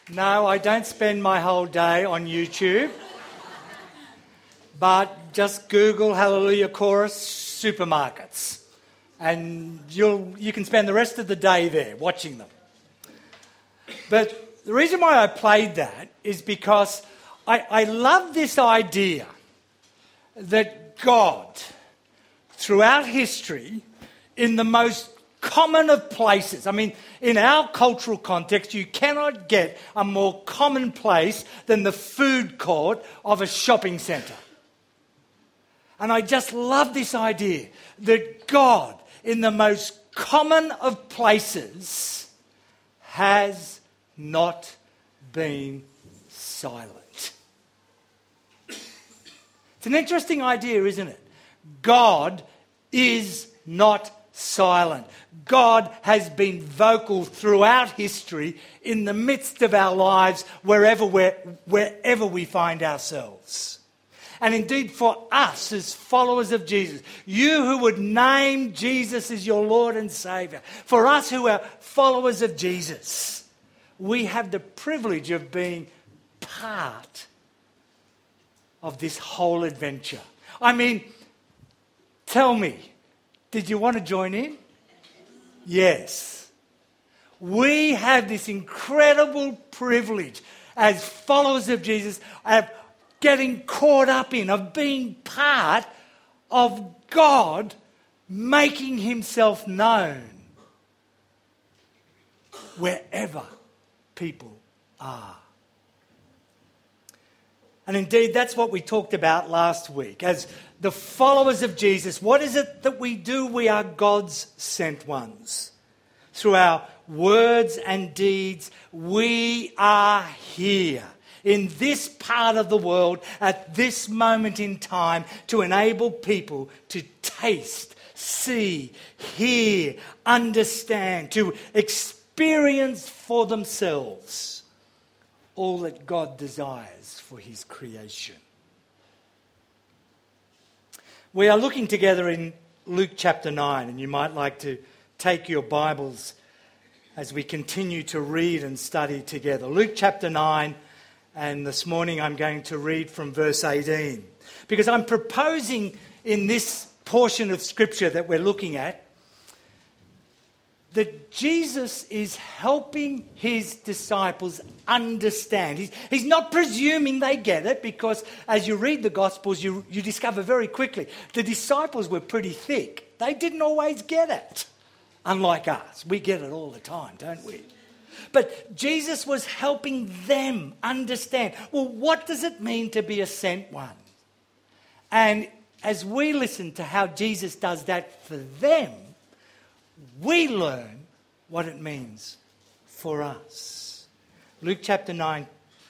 No, I don't spend my whole day on YouTube. But just Google Hallelujah Chorus supermarkets. And you can spend the rest of the day there watching them. But the reason why I played that is because I love this idea that God, throughout history, in the most common of places, I mean, in our cultural context, you cannot get a more common place than the food court of a shopping centre. And I just love this idea that God, in the most common of places, has not been silent. It's an interesting idea, isn't it? God is not silent. God has been vocal throughout history in the midst of our lives, wherever we find ourselves. And indeed for us as followers of Jesus, you who would name Jesus as your Lord and Saviour, for us who are followers of Jesus, we have the privilege of being part of this whole adventure. I mean, tell me, did you want to join in? Yes. We have this incredible privilege as followers of Jesus of getting caught up in, of being part of God making himself known wherever people are. And indeed, that's what we talked about last week. As the followers of Jesus, what is it that we do? We are God's sent ones. Through our words and deeds, we are here in this part of the world at this moment in time to enable people to taste, see, hear, understand, to experience for themselves all that God desires for his creation. We are looking together in Luke chapter 9, and you might like to take your Bibles as we continue to read and study together. Luke chapter 9, and this morning I'm going to read from verse 18, because I'm proposing in this portion of Scripture that we're looking at that Jesus is helping his disciples understand. He's not presuming they get it, because as you read the Gospels, you discover very quickly the disciples were pretty thick. They didn't always get it, unlike us. We get it all the time, don't we? But Jesus was helping them understand, well, what does it mean to be a sent one? And as we listen to how Jesus does that for them, we learn what it means for us. Luke chapter 9,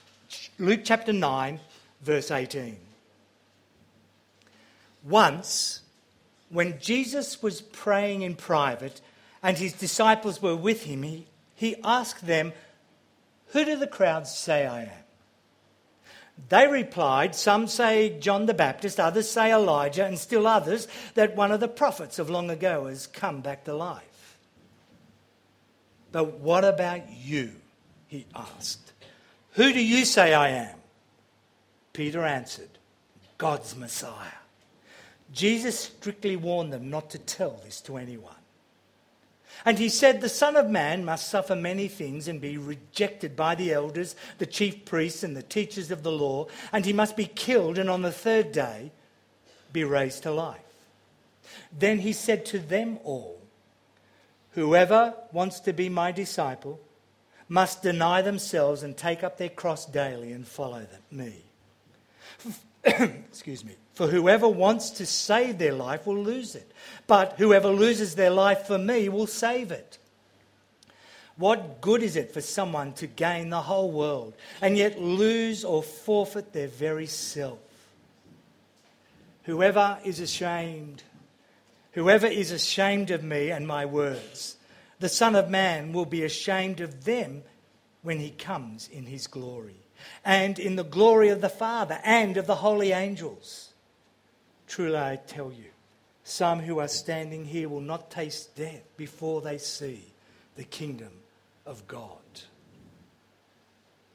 verse 18. Once, when Jesus was praying in private and his disciples were with him, he asked them, "Who do the crowds say I am?" They replied, "Some say John the Baptist, others say Elijah, and still others that one of the prophets of long ago has come back to life." "But what about you?" he asked. "Who do you say I am?" Peter answered, "God's Messiah." Jesus strictly warned them not to tell this to anyone. And he said, "The Son of Man must suffer many things and be rejected by the elders, the chief priests and the teachers of the law, and he must be killed and on the third day be raised to life." Then he said to them all, "Whoever wants to be my disciple must deny themselves and take up their cross daily and follow me." Excuse me. "For whoever wants to save their life will lose it, but whoever loses their life for me will save it. What good is it for someone to gain the whole world and yet lose or forfeit their very self? Whoever is ashamed of me and my words, the Son of Man will be ashamed of them when he comes in his glory, and in the glory of the Father and of the holy angels. Truly I tell you, some who are standing here will not taste death before they see the kingdom of God."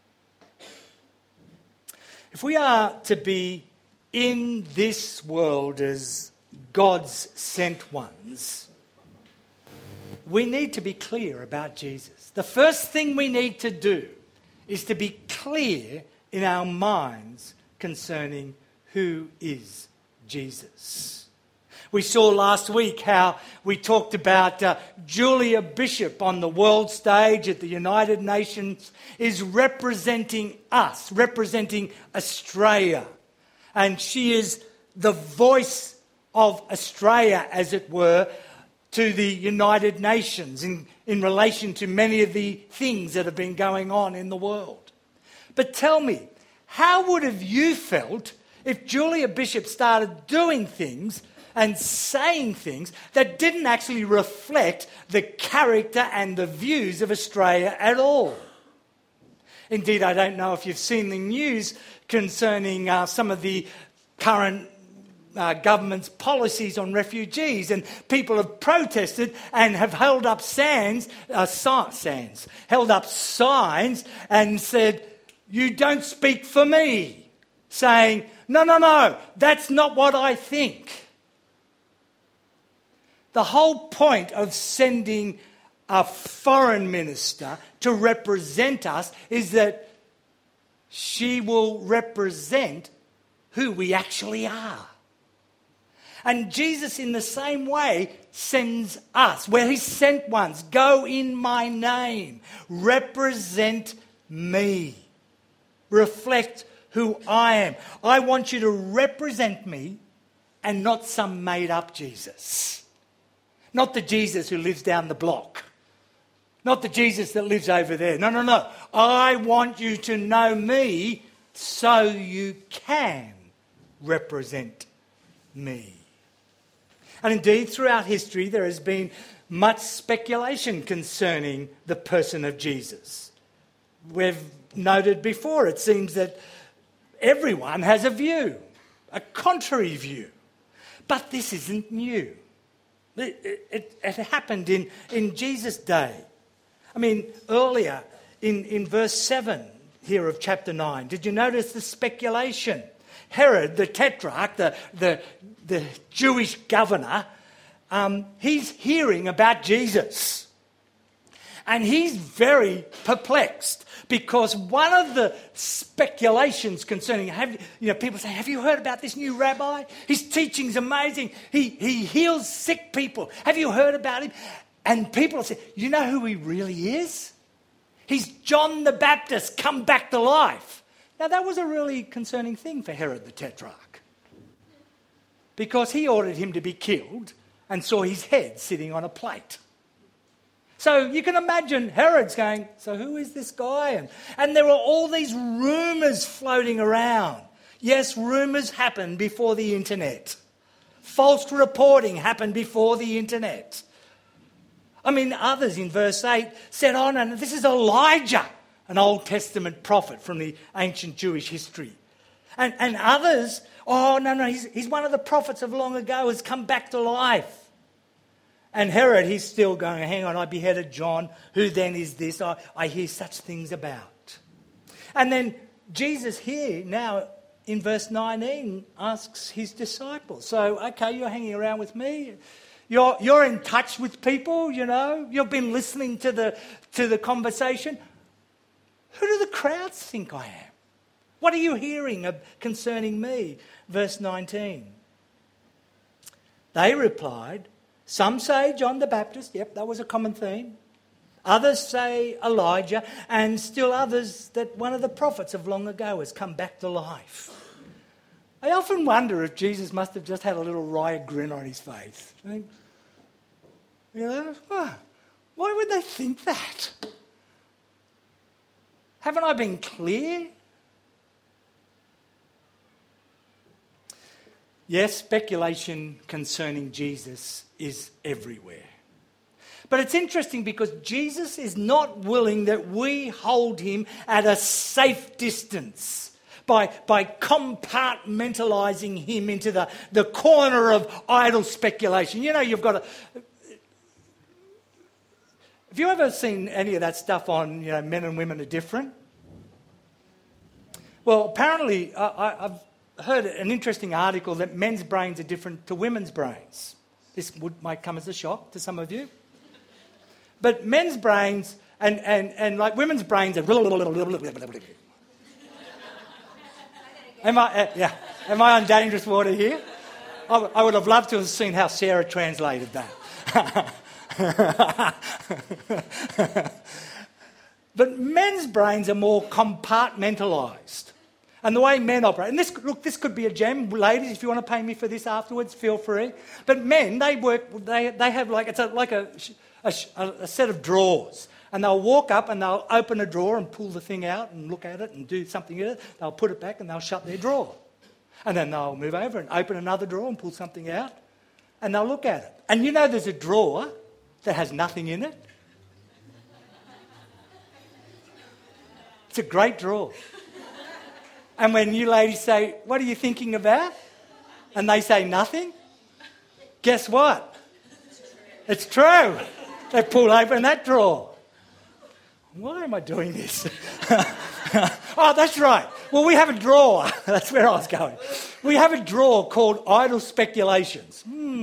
If we are to be in this world as God's sent ones, we need to be clear about Jesus. The first thing we need to do is to be clear in our minds concerning who is Jesus. We saw last week how we talked about Julia Bishop on the world stage at the United Nations is representing us, representing Australia. And she is the voice of Australia, as it were, to the United Nations in relation to many of the things that have been going on in the world. But tell me, how would have you felt if Julia Bishop started doing things and saying things that didn't actually reflect the character and the views of Australia at all? Indeed, I don't know if you've seen the news concerning some of the current government's policies on refugees, and people have protested and have held up signs and said, "You don't speak for me," saying, no, that's not what I think. The whole point of sending a foreign minister to represent us is that she will represent who we actually are. And Jesus, in the same way, sends us. We're his sent ones. Go in my name. Represent me. Reflect who I am. I want you to represent me and not some made-up Jesus. Not the Jesus who lives down the block. Not the Jesus that lives over there. No. I want you to know me so you can represent me. And indeed, throughout history, there has been much speculation concerning the person of Jesus. We've noted before, it seems that everyone has a view, a contrary view. But this isn't new. It happened in Jesus' day. I mean, earlier in verse 7 here of chapter 9, did you notice the speculation? Herod, the tetrarch, the Jewish governor, he's hearing about Jesus. And he's very perplexed because one of the speculations concerning, people say, have you heard about this new rabbi? His teaching's amazing. He heals sick people. Have you heard about him? And people say, you know who he really is? He's John the Baptist come back to life. Now that was a really concerning thing for Herod the Tetrarch, because he ordered him to be killed and saw his head sitting on a plate. So you can imagine Herod's going, so who is this guy? And there were all these rumours floating around. Yes, rumours happened before the internet. False reporting happened before the internet. I mean, others in verse 8 said, oh no, this is Elijah, an Old Testament prophet from the ancient Jewish history. And others, oh no, he's one of the prophets of long ago, has come back to life. And Herod, he's still going, hang on, I beheaded John. Who then is this? I hear such things about. And then Jesus here, now in verse 19, asks his disciples. So, okay, you're hanging around with me. You're in touch with people, You've been listening to the conversation. Who do the crowds think I am? What are you hearing concerning me? Verse 19. They replied, some say John the Baptist, yep, that was a common theme. Others say Elijah, and still others that one of the prophets of long ago has come back to life. I often wonder if Jesus must have just had a little wry grin on his face. Why would they think that? Haven't I been clear? Yes, speculation concerning Jesus is everywhere. But it's interesting because Jesus is not willing that we hold him at a safe distance by compartmentalising him into the corner of idle speculation. You've got to... Have you ever seen any of that stuff on, Men and Women Are Different? Well, apparently, I've heard an interesting article that men's brains are different to women's brains. This might come as a shock to some of you. But men's brains and like women's brains are... Am I on dangerous water here? I would have loved to have seen how Sarah translated that. But men's brains are more compartmentalised. And the way men operate, and this could be a gem, ladies, if you want to pay me for this afterwards, feel free. But men, they have like, it's like a set of drawers. And they'll walk up and they'll open a drawer and pull the thing out and look at it and do something with it. They'll put it back and they'll shut their drawer. And then they'll move over and open another drawer and pull something out. And they'll look at it. And you know there's a drawer that has nothing in it? It's a great drawer. And when you ladies say, what are you thinking about? And they say nothing, guess what? It's true. They pull open that drawer. Why am I doing this? Oh, that's right. Well, we have a drawer. That's where I was going. We have a drawer called Idle Speculations.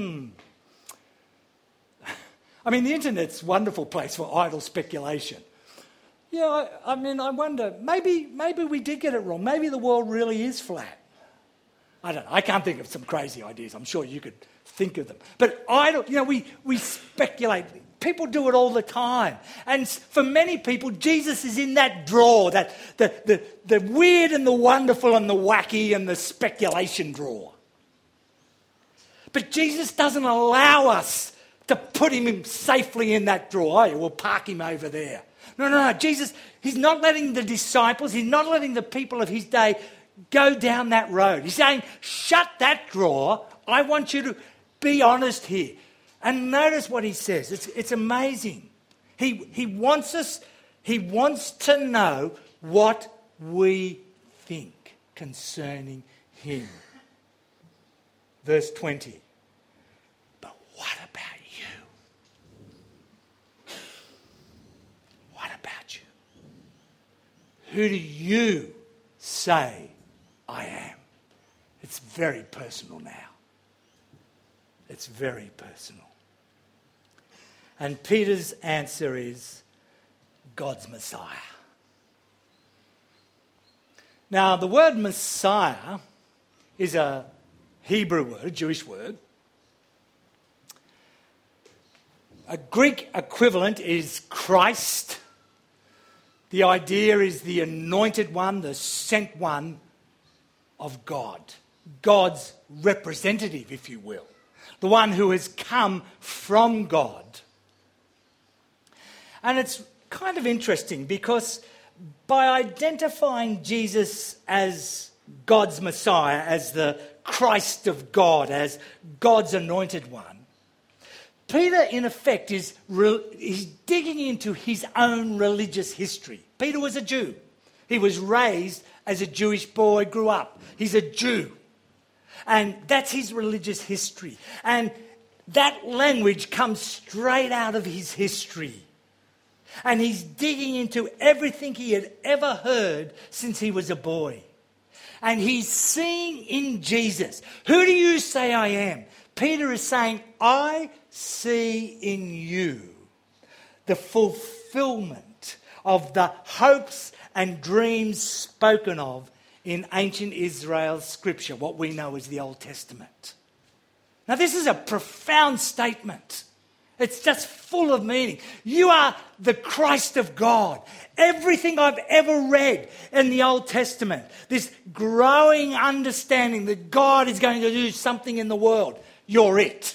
I mean, the internet's a wonderful place for idle speculation. Yeah, I wonder, maybe we did get it wrong. Maybe the world really is flat. I don't know. I can't think of some crazy ideas. I'm sure you could think of them. But we speculate. People do it all the time. And for many people, Jesus is in that drawer, that the weird and the wonderful and the wacky and the speculation drawer. But Jesus doesn't allow us to put him safely in that drawer. Oh, yeah, we'll park him over there. No. Jesus, he's not letting the disciples, he's not letting the people of his day go down that road. He's saying, shut that drawer. I want you to be honest here. And notice what he says. It's amazing. He wants to know what we think concerning him. Verse 20. But what about you? What about you? Who do you say I am? It's very personal now. It's very personal. And Peter's answer is God's Messiah. Now, the word Messiah is a Hebrew word, a Jewish word. A Greek equivalent is Christ. The idea is the anointed one, the sent one of God. God's representative, if you will. The one who has come from God. And it's kind of interesting because by identifying Jesus as God's Messiah, as the Christ of God, as God's anointed one, Peter, in effect, is digging into his own religious history. Peter was a Jew. He was raised as a Jewish boy, grew up. He's a Jew. And that's his religious history. And that language comes straight out of his history. And he's digging into everything he had ever heard since he was a boy. And he's seeing in Jesus, who do you say I am? Peter is saying, I see in you the fulfillment of the hopes and dreams spoken of in ancient Israel's scripture, what we know as the Old Testament. Now, this is a profound statement. It's just full of meaning. You are the Christ of God. Everything I've ever read in the Old Testament, this growing understanding that God is going to do something in the world, you're it.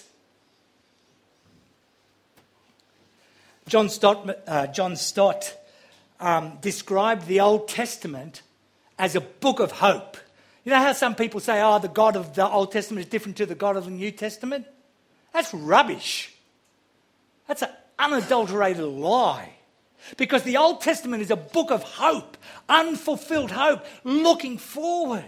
John Stott described the Old Testament as a book of hope. You know how some people say, the God of the Old Testament is different to the God of the New Testament? That's rubbish. That's an unadulterated lie. Because the Old Testament is a book of hope, unfulfilled hope, looking forward.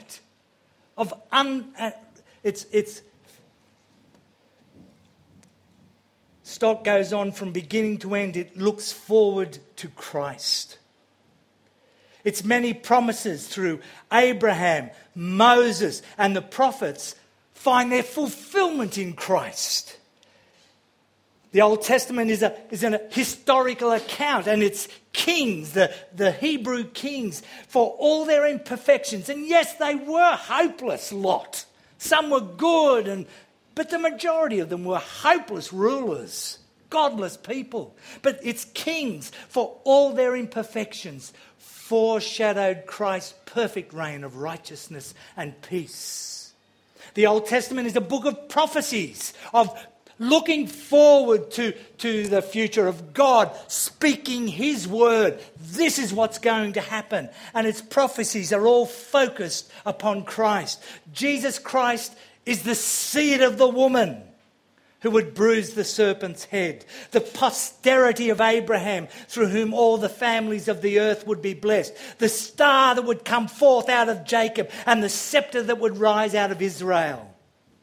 Stott goes on from beginning to end, it looks forward to Christ. Its many promises through Abraham, Moses, and the prophets find their fulfillment in Christ. The Old Testament is an historical account, and its kings, the Hebrew kings, for all their imperfections. And yes, they were hopeless lot. Some were good, but the majority of them were hopeless rulers, godless people. But its kings, for all their imperfections, foreshadowed Christ's perfect reign of righteousness and peace. The Old Testament is a book of prophecies, of looking forward to the future of God, speaking His word. This is what's going to happen. And its prophecies are all focused upon Christ. Jesus Christ is the seed of the woman who would bruise the serpent's head, the posterity of Abraham, through whom all the families of the earth would be blessed, the star that would come forth out of Jacob, and the scepter that would rise out of Israel.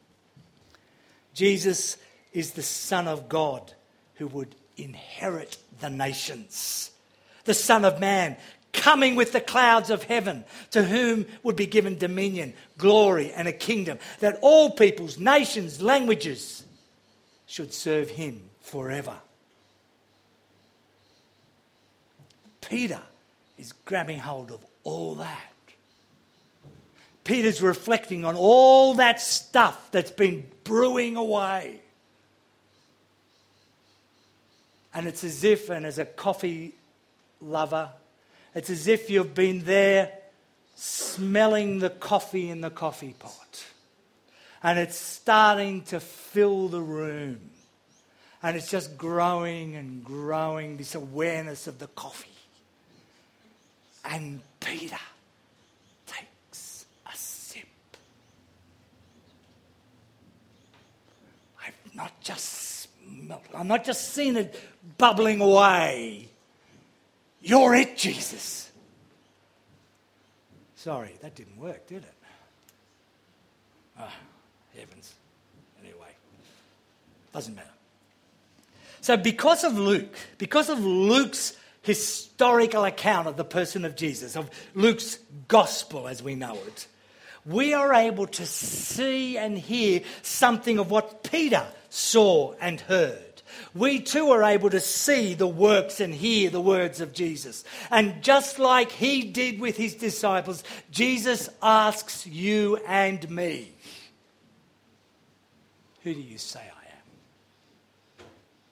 Jesus is the Son of God who would inherit the nations. The Son of Man coming with the clouds of heaven, to whom would be given dominion, glory, and a kingdom, that all peoples, nations, languages should serve Him forever. Peter is grabbing hold of all that. Peter's reflecting on all that stuff that's been brewing away. And it's as if, and as a coffee lover, it's as if you've been there smelling the coffee in the coffee pot. And it's starting to fill the room. And it's just growing and growing, this awareness of the coffee. And Peter takes a sip. I'm not just seeing it bubbling away. You're it, Jesus. Sorry, that didn't work, did it? Ah, heavens. Anyway, doesn't matter. So because of Luke's historical account of the person of Jesus, of Luke's gospel as we know it, we are able to see and hear something of what Peter saw and heard. We too are able to see the works and hear the words of Jesus. And just like He did with His disciples, Jesus asks you and me, who do you say I am?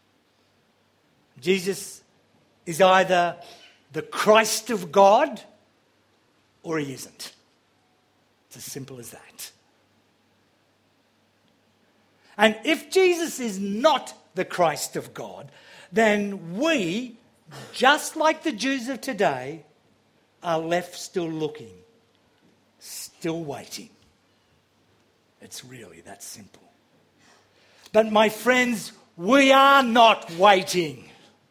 Jesus is either the Christ of God or He isn't. It's as simple as that. And if Jesus is not the Christ of God, then we, just like the Jews of today, are left still looking, still waiting. It's really that simple. But my friends, we are not waiting.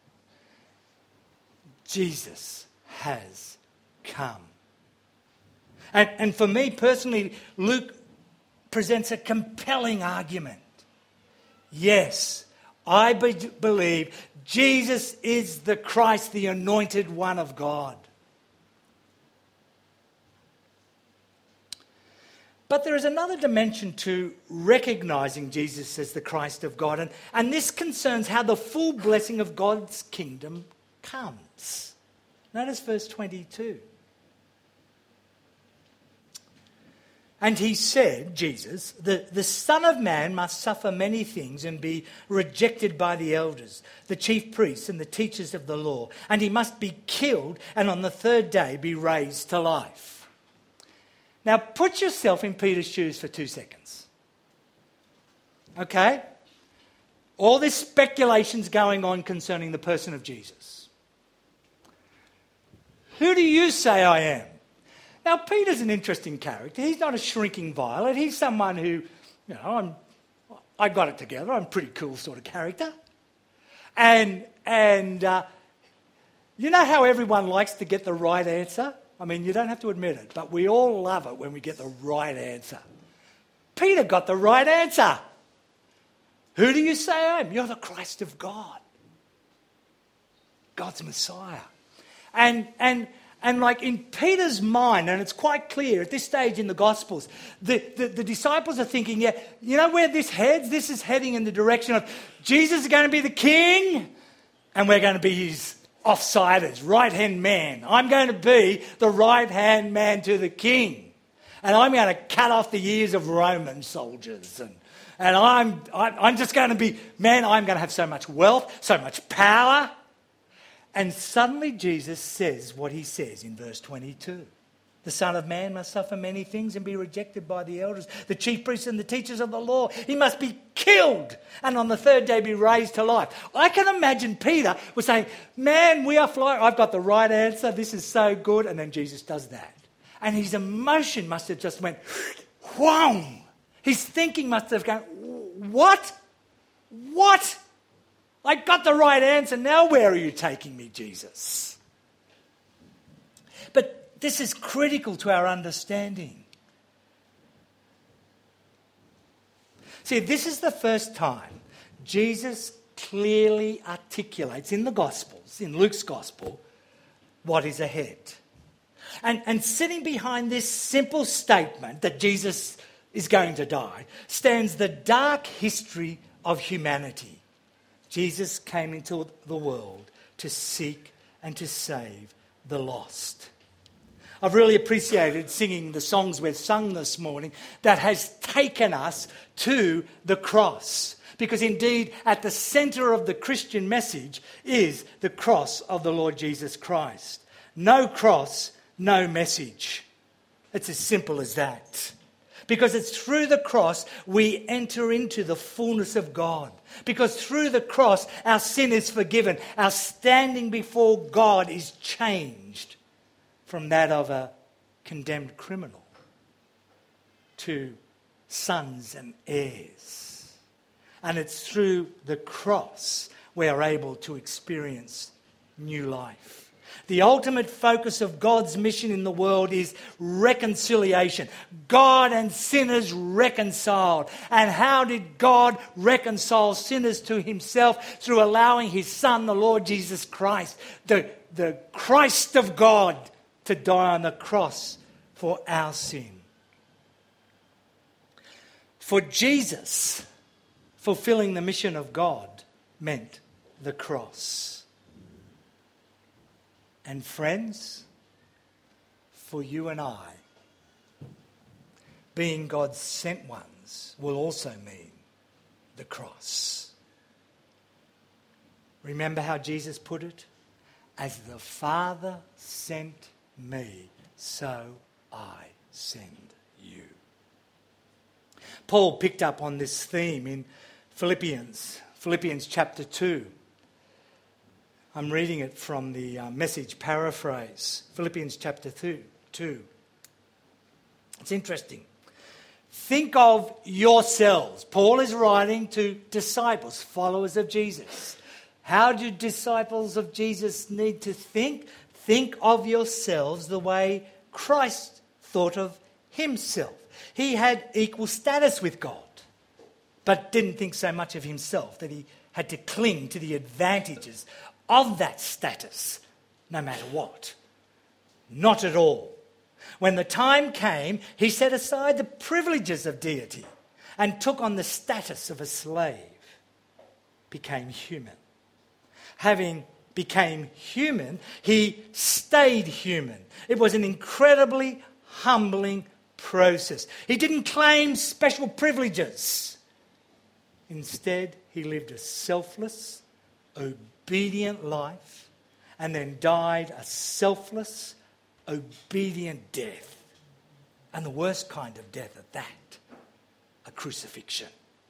Jesus has come. And for me personally, Luke presents a compelling argument. Yes, I believe Jesus is the Christ, the anointed one of God. But there is another dimension to recognizing Jesus as the Christ of God, and this concerns how the full blessing of God's kingdom comes. Notice verse 22. And He said, Jesus, the Son of Man must suffer many things and be rejected by the elders, the chief priests and the teachers of the law, and He must be killed and on the third day be raised to life. Now put yourself in Peter's shoes for 2 seconds. Okay? All this speculation's going on concerning the person of Jesus. Who do you say I am? Now, Peter's an interesting character. He's not a shrinking violet. He's someone who, I got it together. I'm a pretty cool sort of character. And you know how everyone likes to get the right answer? I mean, you don't have to admit it, but we all love it when we get the right answer. Peter got the right answer. Who do you say I am? You're the Christ of God. God's Messiah. And And like in Peter's mind, and it's quite clear at this stage in the Gospels, the disciples are thinking, yeah, you know where this heads? This is heading in the direction of Jesus is going to be the king and we're going to be his offsiders, right-hand man. I'm going to be the right-hand man to the king. And I'm going to cut off the ears of Roman soldiers. And I'm just going to be, man, I'm going to have so much wealth, so much power. And suddenly Jesus says what he says in verse 22. The Son of Man must suffer many things and be rejected by the elders, the chief priests and the teachers of the law. He must be killed and on the third day be raised to life. I can imagine Peter was saying, man, we are flying. I've got the right answer. This is so good. And then Jesus does that. And his emotion must have just went, whoa. His thinking must have gone, what? What? I got the right answer. Now where are you taking me, Jesus? But this is critical to our understanding. See, this is the first time Jesus clearly articulates in the Gospels, in Luke's Gospel, what is ahead. And sitting behind this simple statement that Jesus is going to die stands the dark history of humanity. Jesus came into the world to seek and to save the lost. I've really appreciated singing the songs we've sung this morning that has taken us to the cross. Because indeed, at the centre of the Christian message is the cross of the Lord Jesus Christ. No cross, no message. It's as simple as that. Because it's through the cross we enter into the fullness of God. Because through the cross our sin is forgiven. Our standing before God is changed from that of a condemned criminal to sons and heirs. And it's through the cross we are able to experience new life. The ultimate focus of God's mission in the world is reconciliation. God and sinners reconciled. And how did God reconcile sinners to himself? Through allowing his Son, the Lord Jesus Christ, the Christ of God, to die on the cross for our sin. For Jesus, fulfilling the mission of God meant the cross. And friends, for you and I, being God's sent ones will also mean the cross. Remember how Jesus put it? As the Father sent me, so I send you. Paul picked up on this theme in Philippians chapter 2. I'm reading it from the Message paraphrase, Philippians chapter 2. It's interesting. Think of yourselves. Paul is writing to disciples, followers of Jesus. How do disciples of Jesus need to think? Think of yourselves the way Christ thought of himself. He had equal status with God, but didn't think so much of himself that he had to cling to the advantages of that status, no matter what. Not at all. When the time came, he set aside the privileges of deity and took on the status of a slave, became human. Having became human, he stayed human. It was an incredibly humbling process. He didn't claim special privileges. Instead, he lived a selfless, obedient life and then died a selfless, obedient death. And the worst kind of death at that, a crucifixion.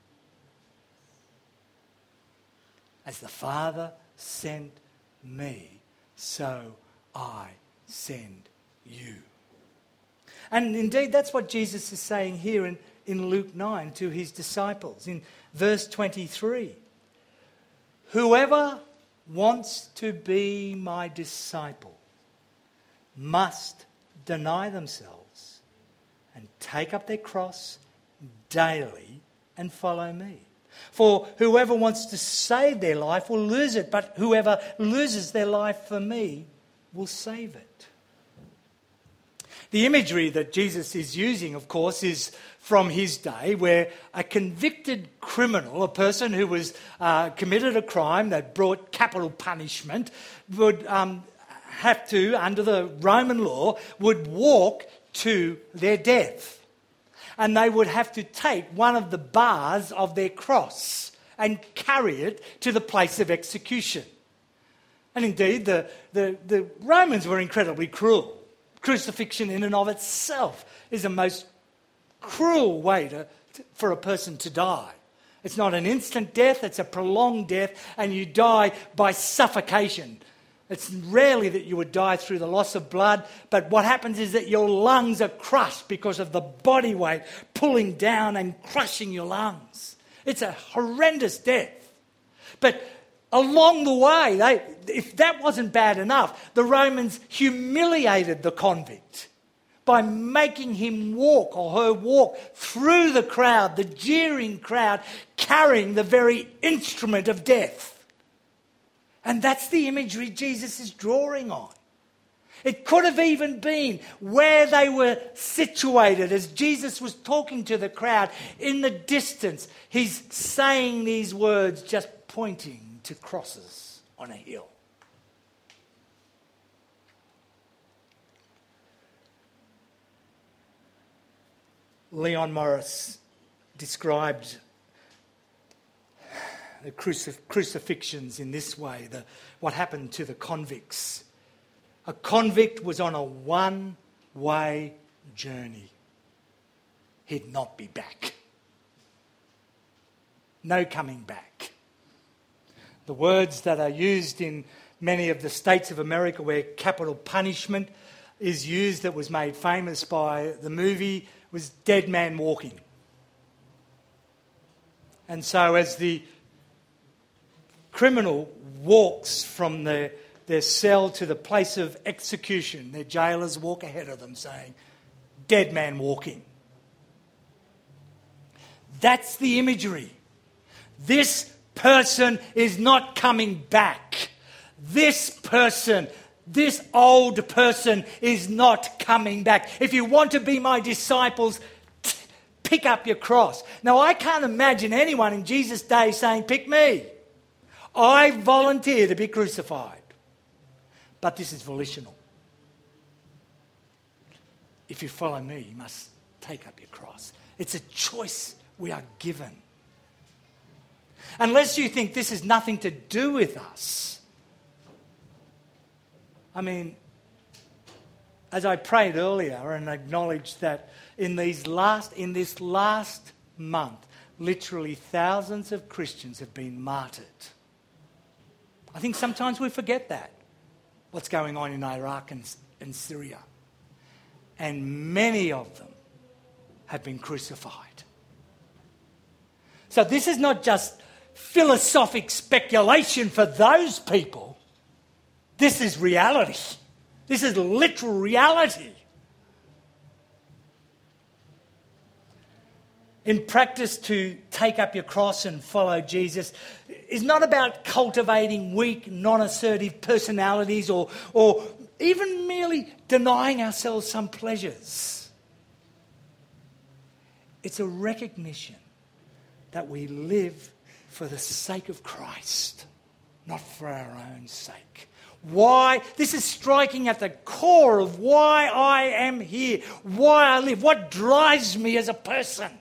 As the Father sent me, so I send you. And indeed, that's what Jesus is saying here in Luke 9 to his disciples. In verse 23, whoever wants to be my disciple must deny themselves and take up their cross daily and follow me. For whoever wants to save their life will lose it, but whoever loses their life for me will save it. The imagery that Jesus is using, of course, is from his day, where a convicted criminal, a person who was committed a crime that brought capital punishment, would have to, under the Roman law, would walk to their death. And they would have to take one of the bars of their cross and carry it to the place of execution. And indeed, the Romans were incredibly cruel. Crucifixion in and of itself is the most cruel way for a person to die. It's not an instant death, it's a prolonged death, and you die by suffocation. It's rarely that you would die through the loss of blood, but what happens is that your lungs are crushed because of the body weight pulling down and crushing your lungs. It's a horrendous death. But along the way, if that wasn't bad enough, the Romans humiliated the convict by making him walk or her walk through the crowd, the jeering crowd, carrying the very instrument of death. And that's the imagery Jesus is drawing on. It could have even been where they were situated as Jesus was talking to the crowd. In the distance, he's saying these words, just pointing to crosses on a hill. Leon Morris described the crucifixions in this way, what happened to the convicts. A convict was on a one-way journey. He'd not be back. No coming back. The words that are used in many of the states of America where capital punishment is used, that was made famous by the movie, was dead man walking. And so as the criminal walks from their cell to the place of execution, their jailers walk ahead of them saying, dead man walking. That's the imagery. This person is not coming back. This person, this old person is not coming back. If you want to be my disciples, pick up your cross. Now, I can't imagine anyone in Jesus' day saying, pick me. I volunteer to be crucified. But this is volitional. If you follow me, you must take up your cross. It's a choice we are given. Unless you think this has nothing to do with us. I mean, as I prayed earlier and acknowledged that in this last month, literally thousands of Christians have been martyred. I think sometimes we forget that, what's going on in Iraq and Syria. And many of them have been crucified. So this is not just philosophic speculation for those people. This is reality. This is literal reality. In practice, to take up your cross and follow Jesus is not about cultivating weak, non-assertive personalities or even merely denying ourselves some pleasures. It's a recognition that we live for the sake of Christ, not for our own sake. Why? This is striking at the core of why I am here, why I live, what drives me as a person.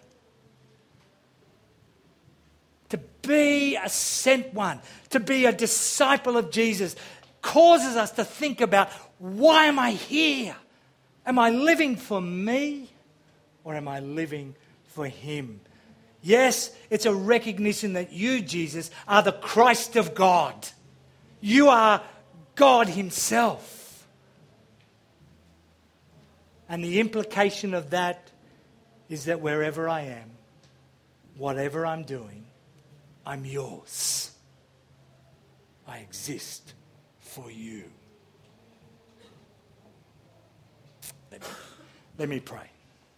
To be a sent one, to be a disciple of Jesus, causes us to think about, why am I here? Am I living for me or am I living for him? Yes, it's a recognition that you, Jesus, are the Christ of God. You are God himself. And the implication of that is that wherever I am, whatever I'm doing, I'm yours. I exist for you. Let me pray.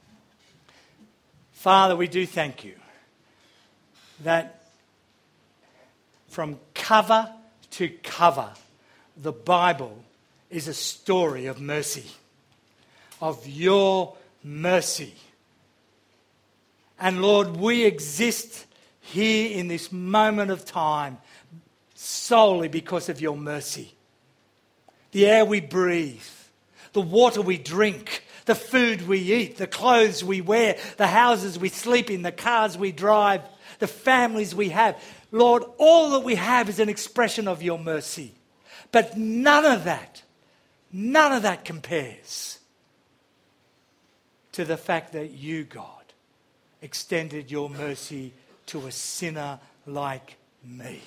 Father, we do thank you that from cover to cover, the Bible is a story of mercy. of your mercy. And Lord, we exist here in this moment of time solely because of your mercy. The air we breathe, the water we drink, the food we eat, the clothes we wear, the houses we sleep in, the cars we drive, the families we have. Lord, all that we have is an expression of your mercy. But none of that compares to the fact that you, God, extended your mercy to a sinner like me.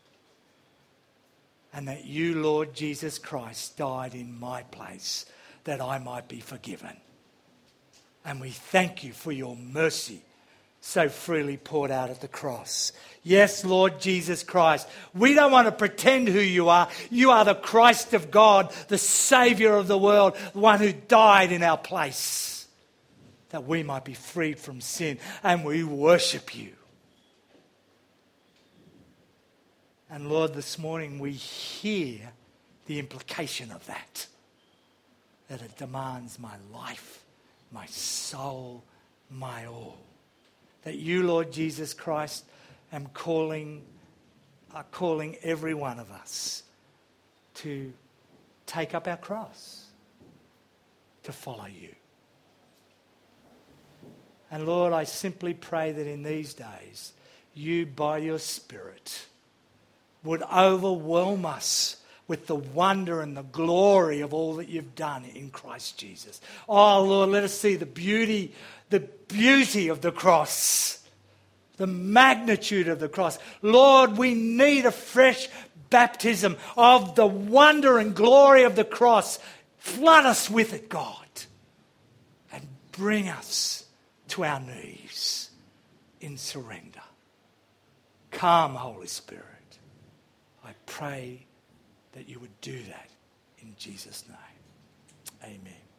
And that you, Lord Jesus Christ, died in my place that I might be forgiven. And we thank you for your mercy so freely poured out at the cross. Yes, Lord Jesus Christ, we don't want to pretend who you are. You are the Christ of God, the Saviour of the world, the one who died in our place, that we might be freed from sin, and we worship you. And Lord, this morning we hear the implication of that it demands my life, my soul, my all. That you, Lord Jesus Christ, are calling every one of us to take up our cross, to follow you. And Lord, I simply pray that in these days, you by your Spirit would overwhelm us with the wonder and the glory of all that you've done in Christ Jesus. Oh Lord, let us see the beauty of the cross, the magnitude of the cross. Lord, we need a fresh baptism of the wonder and glory of the cross. Flood us with it, God, and bring us to our knees in surrender. Come, Holy Spirit. I pray that you would do that in Jesus' name. Amen.